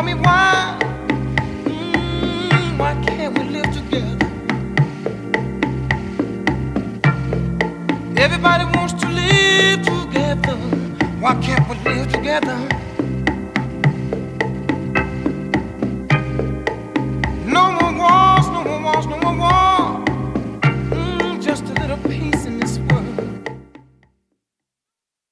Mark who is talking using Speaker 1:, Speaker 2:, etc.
Speaker 1: me why. Why can't we live together? Everybody wants to live together. Why can't we live together?